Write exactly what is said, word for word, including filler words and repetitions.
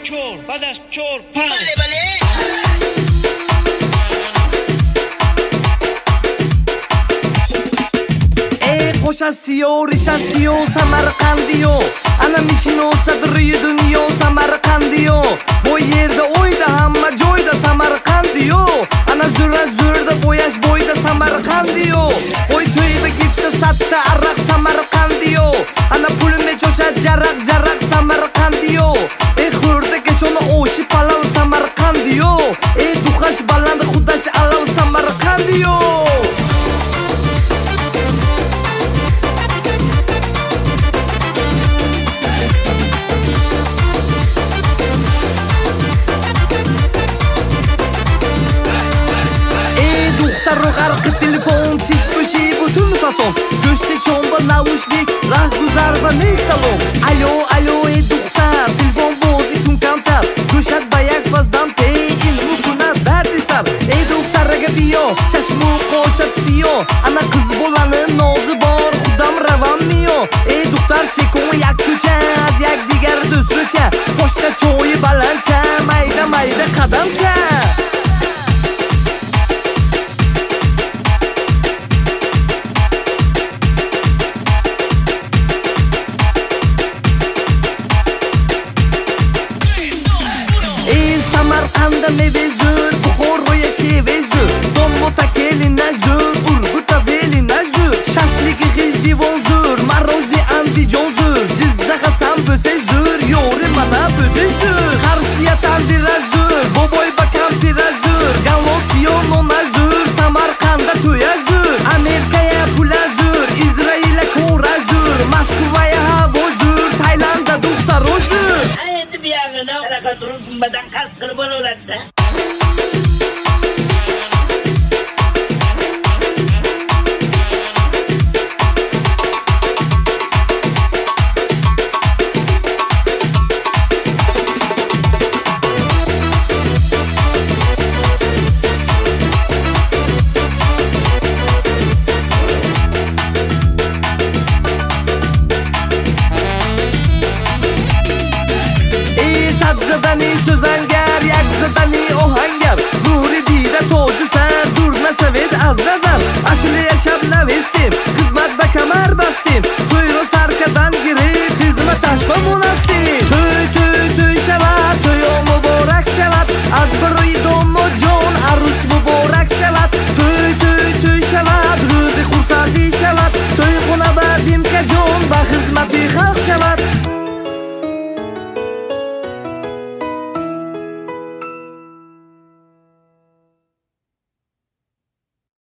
چور بعد از چور پنج. بله بله. خوش هستی و ریش هستی و سمرقندی و انا میشناسد روی دنیا سمرقندی و با yerda oyda hamma joyda samarqandi و انا زور زورda boyash boyda samarqandi و oy to'yda gifta satta araq samarqandi و انا pulime jo'shad jaraq jaraq samarqandi و ey xurda kechona oshi palav samarqandi و ey duxash baland xudash alav samarqandi و رو غرق تلفن تیز بشی بتون فاسون گوشت شنبه نوشنیک راه گذر و نیستالون الو الو ای دختر تلفن بازی کن کمتر گوشت با یک فازدم تی علمو کنه دردی سر ای دختر رگه بیا چشمو قاشت سیا انا قز بولانه نازı بار خودم روان میو ای دختر چکون یک کوچه از یک دیگر دوست رو چه پشت چوی بلند چه میده میده قدم چه Samarqandda meve zo'r, Buxor ro'ya sheve zo'r, Domota kelina zo'r, Urgut azelina zo'r, Shashlik g'ildivon zo'r, Marojni Andijon zo'r, Jizzax Hasan bo'lsak zo'r, Yo'ri mana bo'lsak zo'r, Qarshiya tandira zo'r, Boboy bakampira zo'r, Galosiyon nona zo'r, Samarqandda to'ya zo'r, Amerikaya pula zo'r, Izrailga ko'ra zo'r, Moskvaya havo zo'r, Tailandda duxtaro zo'r. Endi bu yog'ini anaqa turib bundan qasd qilib olaveradi-da. زدنی سوزنگر یک زدنی آهنگر نوری دیده تاج سر دور نشوید از نظر اصلی شب نوستیم